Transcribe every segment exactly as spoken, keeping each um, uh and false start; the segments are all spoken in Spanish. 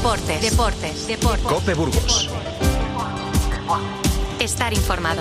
Deportes, deportes, deportes. COPE Burgos. Estar informado.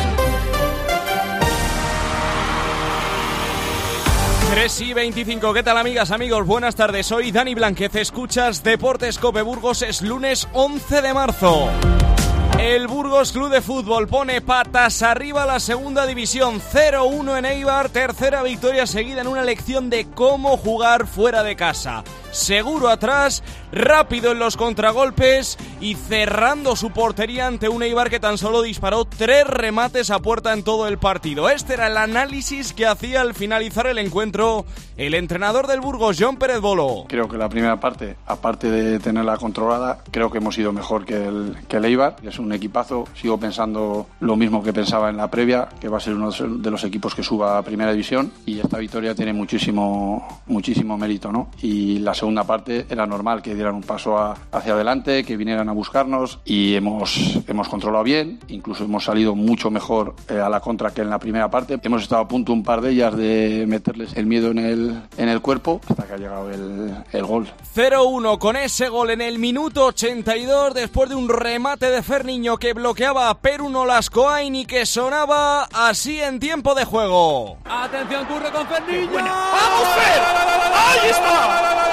tres y veinticinco, ¿qué tal amigas, amigos? Buenas tardes, soy Dani Blanquez, escuchas Deportes COPE Burgos, es lunes once de marzo. El Burgos Club de Fútbol pone patas arriba a la segunda división, cero uno en Eibar, tercera victoria seguida en una lección de cómo jugar fuera de casa. Seguro atrás, rápido en los contragolpes y cerrando su portería ante un Eibar que tan solo disparó tres remates a puerta en todo el partido. Este era el análisis que hacía al finalizar el encuentro el entrenador del Burgos, Jon Pérez Bolo. Creo que la primera parte, aparte de tenerla controlada, creo que hemos ido mejor que el, que el Eibar. Es un equipazo, sigo pensando lo mismo que pensaba en la previa, que va a ser uno de los equipos que suba a primera división, y esta victoria tiene muchísimo, muchísimo mérito, ¿no? Y la segunda parte era normal que dieran un paso a, hacia adelante, que vinieran a buscarnos, y hemos, hemos controlado bien, incluso hemos salido mucho mejor eh, a la contra que en la primera parte. Hemos estado a punto un par de ellas de meterles el miedo en el, en el cuerpo hasta que ha llegado el, el gol. cero uno con ese gol en el minuto ochenta y dos después de un remate de Ferniño que bloqueaba a Peru Nolascoain y que sonaba así en tiempo de juego. Atención, Curre con Ferniño. ¡Vamos, Fer! ¡Ahí está!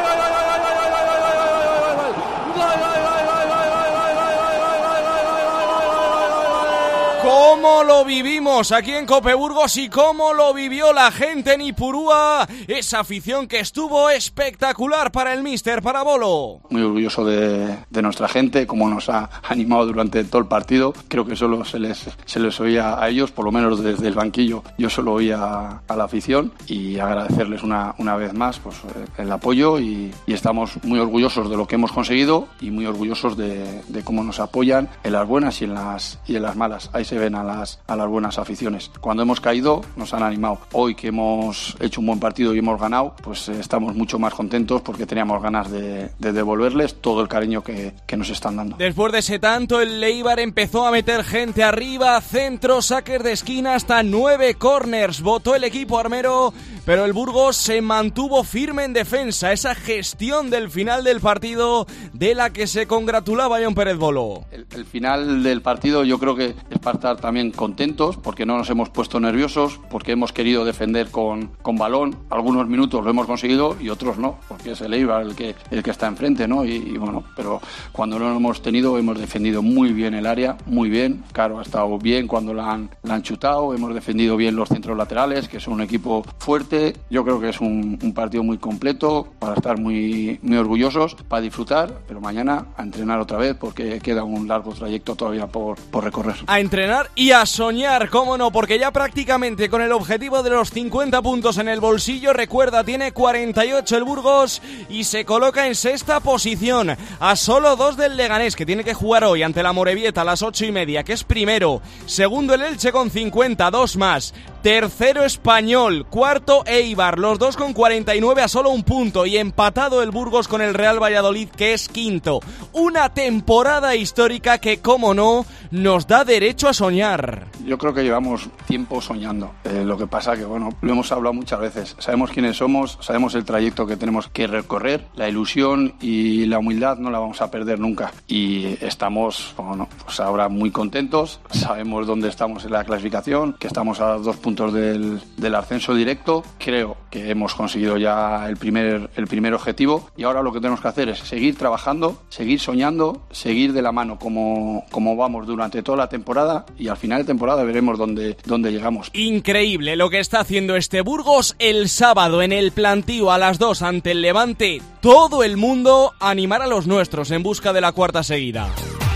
¿Cómo lo vivimos aquí en COPE Burgos y cómo lo vivió la gente en Ipurúa? Esa afición que estuvo espectacular para el míster, para Bolo. Muy orgulloso de, de nuestra gente, como nos ha animado durante todo el partido. Creo que solo se les, se les oía a ellos, por lo menos desde el banquillo. Yo solo oía a la afición, y agradecerles una, una vez más pues, el apoyo, y, y estamos muy orgullosos de lo que hemos conseguido y muy orgullosos de, de cómo nos apoyan en las buenas y en las, y en las malas. Ahí se ven a las, a las buenas aficiones. Cuando hemos caído nos han animado. Hoy que hemos hecho un buen partido y hemos ganado, pues eh, estamos mucho más contentos porque teníamos ganas de, de devolverles todo el cariño que, que nos están dando. Después de ese tanto, el Eibar empezó a meter gente arriba, centro, saques de esquina, hasta nueve corners. Votó el equipo armero, pero el Burgos se mantuvo firme en defensa. Esa gestión del final del partido de la que se congratulaba Jon Pérez Bolo. El, el final del partido yo creo que es para estar también contentos, porque no nos hemos puesto nerviosos, porque hemos querido defender con, con balón. Algunos minutos lo hemos conseguido y otros no, porque es el Eibar el que, el que está enfrente, ¿no? Y, y bueno, pero cuando no lo hemos tenido hemos defendido muy bien el área, muy bien. Caro ha estado bien cuando la han, la han chutado, hemos defendido bien los centros laterales, que son un equipo fuerte. Yo creo que es un, un partido muy completo para estar muy, muy orgullosos, para disfrutar, pero mañana a entrenar otra vez porque queda un largo trayecto todavía por, por recorrer. A entrenar y a soñar, cómo no, porque ya prácticamente con el objetivo de los cincuenta puntos en el bolsillo, recuerda, tiene cuarenta y ocho el Burgos y se coloca en sexta posición, a solo dos del Leganés, que tiene que jugar hoy ante la Morevieta a las ocho y media, que es primero. Segundo el Elche con cincuenta, dos más. Tercero Español, cuarto Eibar, los dos con cuarenta y nueve a solo un punto, y empatado el Burgos con el Real Valladolid, que es quinto. Una temporada histórica que, cómo no, nos da derecho a soñar. Yo creo que llevamos tiempo soñando. Eh, lo que pasa que, bueno, lo hemos hablado muchas veces. Sabemos quiénes somos, sabemos el trayecto que tenemos que recorrer. La ilusión y la humildad no la vamos a perder nunca. Y estamos, bueno, pues ahora muy contentos. Sabemos dónde estamos en la clasificación, que estamos a dos puntos del, del ascenso directo. Creo que hemos conseguido ya el primer, el primer objetivo. Y ahora lo que tenemos que hacer es seguir trabajando, seguir soñando, seguir de la mano como, como vamos durante toda la temporada, y al final de temporada veremos dónde, dónde llegamos. Increíble lo que está haciendo este Burgos el sábado en el plantío a las dos ante el Levante. Todo el mundo a animar a los nuestros en busca de la cuarta seguida.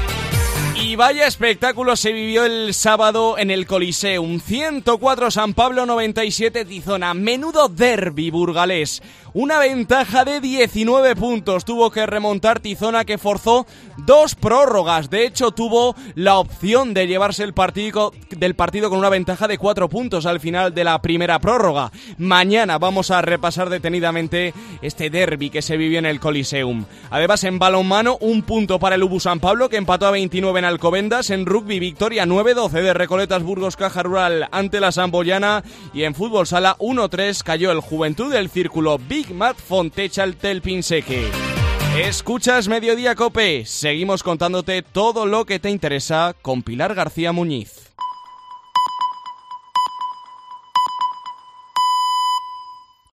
Y vaya espectáculo se vivió el sábado en el Coliseum. ciento cuatro San Pablo, noventa y siete Tizona. Menudo derbi burgalés. Una ventaja de diecinueve puntos tuvo que remontar Tizona, que forzó dos prórrogas. De hecho, tuvo la opción de llevarse el partido del partido con una ventaja de cuatro puntos al final de la primera prórroga. Mañana vamos a repasar detenidamente este derbi que se vivió en el Coliseum. Además, en balonmano, un punto para el U B U San Pablo, que empató a veintinueve en Alcobendas. En rugby, victoria nueve doce de Recoletas Burgos Caja Rural ante la Samboyana. Y en fútbol sala, uno tres cayó el Juventud del Círculo Big Mat Fontecha al Telpinseque. Escuchas Mediodía Cope. Seguimos contándote todo lo que te interesa con Pilar García Muñiz.